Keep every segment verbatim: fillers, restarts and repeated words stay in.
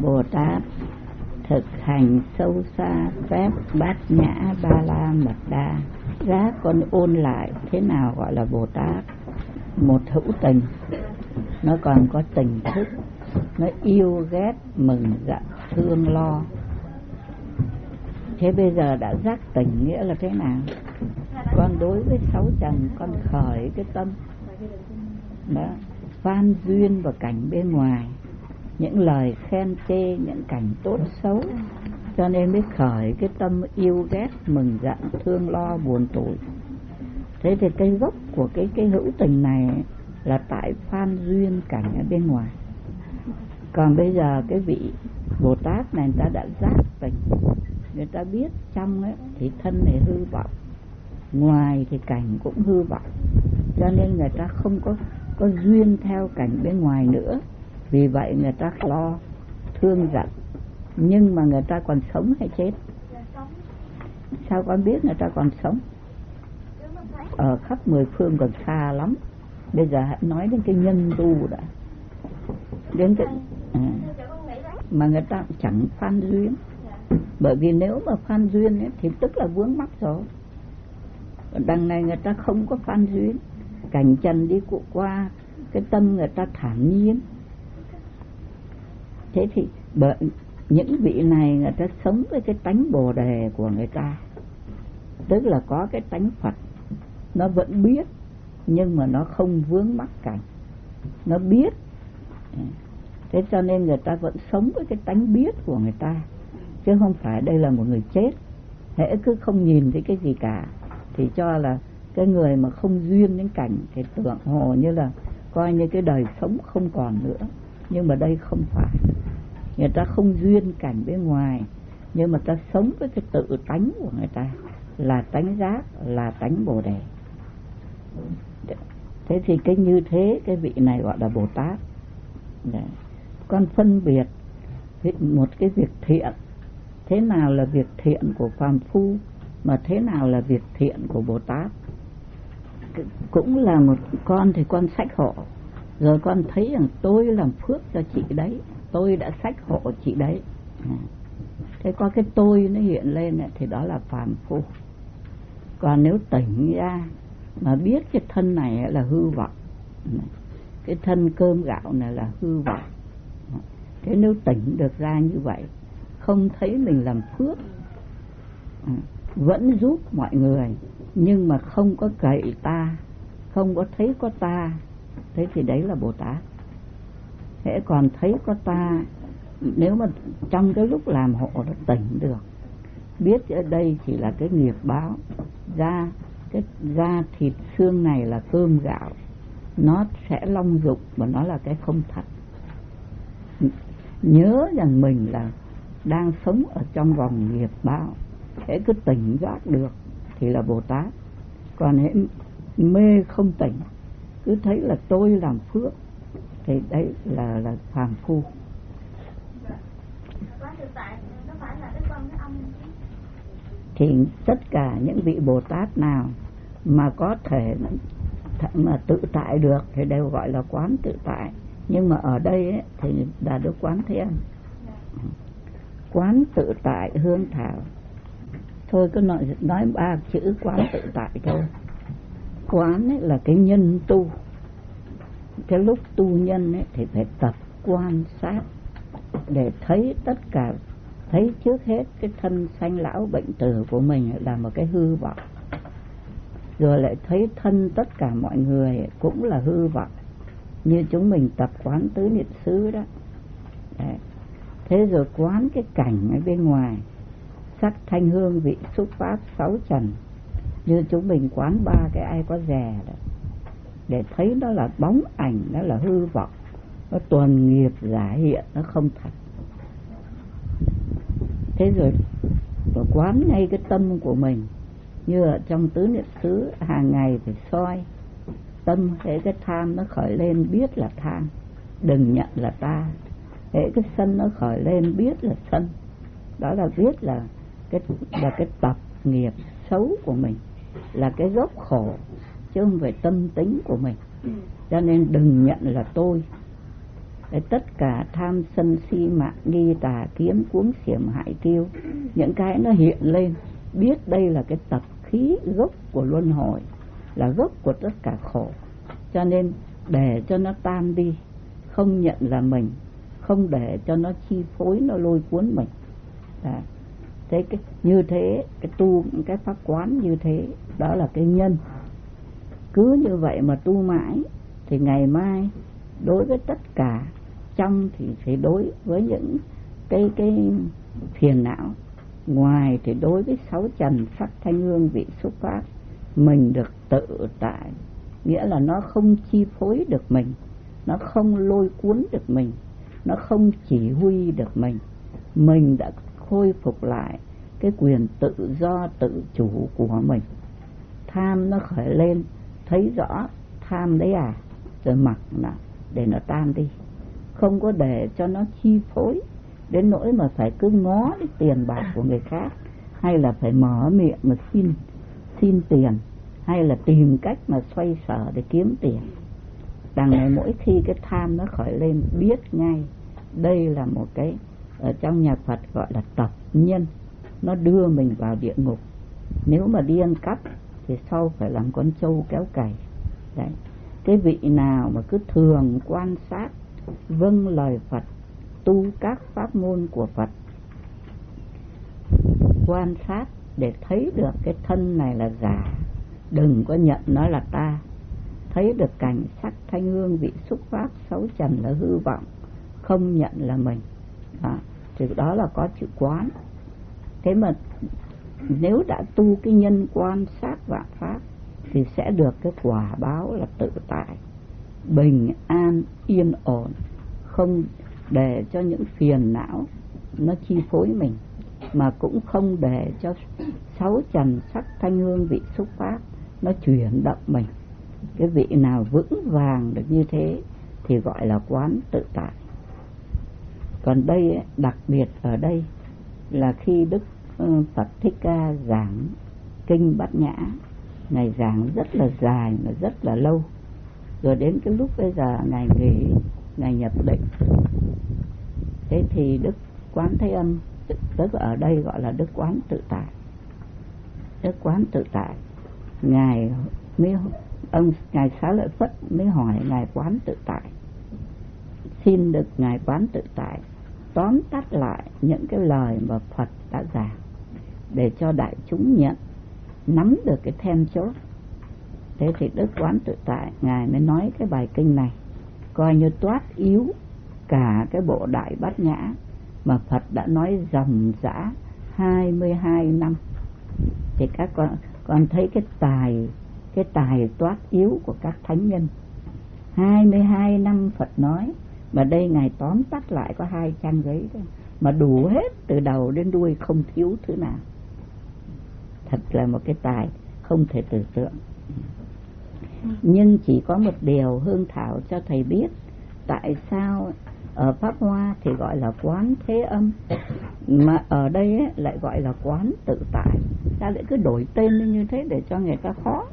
Bồ Tát thực hành sâu xa phép bát nhã ba la mật đa. Giá con ôn lại thế nào gọi là Bồ Tát. Một hữu tình, nó còn có tình thức, nó yêu ghét mừng giận thương lo. Thế bây giờ đã giác tỉnh nghĩa là thế nào? Con đối với sáu trần con khởi cái tâm đó, phan duyên và cảnh bên ngoài, những lời khen chê, những cảnh tốt xấu, cho nên mới khởi cái tâm yêu ghét mừng giận thương lo buồn tủi. Thế thì cái gốc của cái cái hữu tình này là tại phan duyên cảnh ở bên ngoài. Còn bây giờ cái vị Bồ Tát này người ta đã giác tỉnh, người ta biết trong ấy thì thân này hư vọng, ngoài thì cảnh cũng hư vọng, cho nên người ta không có có duyên theo cảnh bên ngoài nữa. Vì vậy người ta lo thương giận, nhưng mà người ta còn sống hay chết? Sao con biết người ta còn sống? Ở khắp mười phương còn xa lắm. Bây giờ hãy nói đến cái nhân tu đã, đến cái à, mà người ta chẳng phan duyên. Bởi vì nếu mà phan duyên ấy, thì tức là vướng mắc rồi. Đằng này người ta không có phan duyên, cảnh trần đi cụ qua, cái tâm người ta thản nhiên. Thế thì bởi những vị này người ta sống với cái tánh bồ đề của người ta, tức là có cái tánh Phật, nó vẫn biết nhưng mà nó không vướng mắc cảnh, nó biết. Thế cho nên người ta vẫn sống với cái tánh biết của người ta, chứ không phải đây là một người chết. Hễ cứ không nhìn thấy cái gì cả thì cho là cái người mà không duyên đến cảnh thì tưởng hồ như là coi như cái đời sống không còn nữa. Nhưng mà đây không phải, người ta không duyên cảnh bên ngoài, nhưng mà ta sống với cái tự tánh của người ta, là tánh giác, là tánh bồ đề. Thế thì cái như thế cái vị này gọi là Bồ Tát. Đấy. Con phân biệt một cái việc thiện, thế nào là việc thiện của phàm phu, mà thế nào là việc thiện của Bồ Tát. Cũng là một con thì con xách hộ, rồi con thấy rằng tôi làm phước cho chị đấy, tôi đã xách hộ chị đấy. Thế có cái tôi nó hiện lên ấy, thì đó là phàm phu. Còn nếu tỉnh ra mà biết cái thân này là hư vọng, cái thân cơm gạo này là hư vọng, thế nếu tỉnh được ra như vậy, không thấy mình làm phước, vẫn giúp mọi người, nhưng mà không có cậy ta, không có thấy có ta, thế thì đấy là Bồ Tát. Thế còn thấy có ta, nếu mà trong cái lúc làm hộ nó tỉnh được, biết ở đây chỉ là cái nghiệp báo, da, cái da thịt xương này là cơm gạo, nó sẽ long dục và nó là cái không thật. Nhớ rằng mình là đang sống ở trong vòng nghiệp báo, hễ cứ tỉnh giác được thì là Bồ Tát. Còn hễ mê không tỉnh, cứ thấy là tôi làm phước, thì đấy là là phàm phu. Thì tất cả những vị Bồ Tát nào mà có thể mà tự tại được thì đều gọi là quán tự tại. Nhưng mà ở đây ấy, thì đã được quán thế âm, quán tự tại hương thảo. Thôi cứ nói, nói ba chữ quán tự tại thôi. Quán ấy là cái nhân tu. Cái lúc tu nhân ấy thì phải tập quan sát để thấy tất cả, thấy trước hết cái thân sanh lão bệnh tử của mình là một cái hư vọng, rồi lại thấy thân tất cả mọi người cũng là hư vọng, như chúng mình tập quán tứ niệm xứ đó. Đấy. Thế rồi quán cái cảnh ở bên ngoài, sắc thanh hương vị xúc pháp sáu trần, như chúng mình quán ba cái ai có dè đó, để thấy đó là bóng ảnh, đó là hư vọng, nó tuần nghiệp giả hiện, nó không thật. Thế rồi và quán ngay cái tâm của mình, như ở trong tứ niệm xứ hàng ngày phải soi tâm. Hễ cái tham nó khởi lên biết là tham, đừng nhận là ta. Hễ cái sân nó khởi lên biết là sân, đó là biết là cái là cái tập nghiệp xấu của mình, là cái gốc khổ, chứ không phải tâm tính của mình. Cho nên đừng nhận là tôi. Để tất cả tham sân si mạng nghi tà kiếm cuống xiểm hại tiêu, những cái nó hiện lên, biết đây là cái tập khí gốc của luân hồi, là gốc của tất cả khổ. Cho nên để cho nó tan đi, không nhận là mình, không để cho nó chi phối, nó lôi cuốn mình. À, thế cái, như thế, cái tu, cái pháp quán như thế, đó là cái nhân. Cứ như vậy mà tu mãi, thì ngày mai đối với tất cả, trong thì phải đối với những cái, cái phiền não, ngoài thì đối với sáu trần sắc thanh hương vị xúc pháp, mình được tự tại, nghĩa là nó không chi phối được mình, nó không lôi cuốn được mình, nó không chỉ huy được mình. Mình đã khôi phục lại cái quyền tự do tự chủ của mình. Tham nó khởi lên, thấy rõ tham đấy à, rồi mặc nào để nó tan đi, không có để cho nó chi phối đến nỗi mà phải cứ ngó đến tiền bạc của người khác, hay là phải mở miệng mà xin xin tiền, hay là tìm cách mà xoay sở để kiếm tiền. Đằng này mỗi khi cái tham nó khởi lên, biết ngay đây là một cái, ở trong nhà Phật gọi là tập nhân, nó đưa mình vào địa ngục. Nếu mà đi ăn cắp thì sau phải làm con trâu kéo cày. Đấy, cái vị nào mà cứ thường quan sát, vâng lời Phật, tu các pháp môn của Phật, quan sát để thấy được cái thân này là giả, đừng có nhận nó là ta. Thấy được cảnh sắc thanh hương vị xúc pháp sáu trần là hư vọng, không nhận là mình. Đó, thì đó là có chữ quán. Thế mà nếu đã tu cái nhân quan sát vạn pháp thì sẽ được cái quả báo là tự tại, bình an, yên ổn, không để cho những phiền não nó chi phối mình, mà cũng không để cho sáu trần sắc thanh hương vị xúc pháp nó chuyển động mình. Cái vị nào vững vàng được như thế thì gọi là quán tự tại. Còn đây, đặc biệt ở đây là khi Đức Phật Thích Ca giảng kinh Bát Nhã, Ngài giảng rất là dài mà rất là lâu. Rồi đến cái lúc bây giờ Ngài nghỉ, Ngài nhập định. Thế thì Đức Quán Thế Âm, tức ở đây gọi là Đức Quán Tự Tại. Đức Quán Tự Tại, Ngài mới ông Ngài Xá Lợi Phất mới hỏi Ngài Quán Tự Tại, xin được Ngài Quán Tự Tại tóm tắt lại những cái lời mà Phật đã giảng để cho đại chúng nhận, nắm được cái then chốt. Thế thì Đức Quán Tự Tại Ngài mới nói cái bài kinh này, coi như toát yếu cả cái bộ Đại Bát Nhã mà Phật đã nói ròng rã hai mươi hai năm. Thì các con, con thấy cái tài cái tài toát yếu của các thánh nhân. hai mươi hai năm Phật nói, mà đây Ngài tóm tắt lại có hai trang giấy thôi, mà đủ hết từ đầu đến đuôi, không thiếu thứ nào. Thật là một cái tài không thể tưởng tượng. Nhưng chỉ có một điều Hương Thảo cho thầy biết, tại sao ở Pháp Hoa thì gọi là Quán Thế Âm, mà ở đây ấy, lại gọi là Quán Tự Tại. Ta lại cứ đổi tên như thế để cho người ta khó.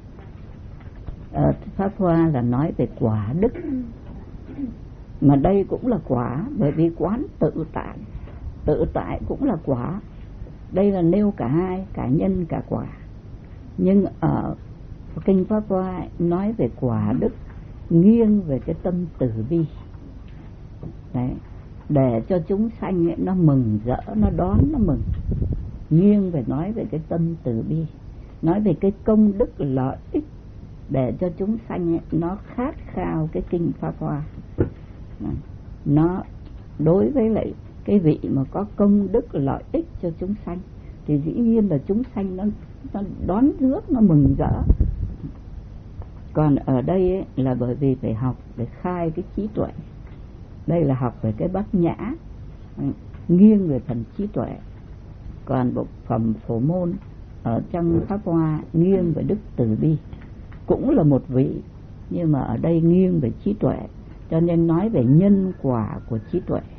Ở Pháp Hoa là nói về quả đức, mà đây cũng là quả, bởi vì quán tự tại, tự tại cũng là quả. Đây là nêu cả hai, cả nhân cả quả. Nhưng ở kinh Pháp Hoa nói về quả đức, nghiêng về cái tâm từ bi. Đấy, để cho chúng sanh ấy, nó mừng rỡ, nó đón, nó mừng. Nghiêng về nói về cái tâm từ bi, nói về cái công đức lợi ích, để cho chúng sanh ấy, nó khát khao cái kinh Pháp Hoa. Nó đối với lại cái vị mà có công đức lợi ích cho chúng sanh thì dĩ nhiên là chúng sanh nó, nó đón rước, nó mừng rỡ. Còn ở đây ấy, là bởi vì phải học để khai cái trí tuệ. Đây là học về cái Bát Nhã, nghiêng về phần trí tuệ. Còn bộ phẩm Phổ Môn ở trong Pháp Hoa nghiêng về đức từ bi, cũng là một vị, nhưng mà ở đây nghiêng về trí tuệ, cho nên nói về nhân quả của trí tuệ.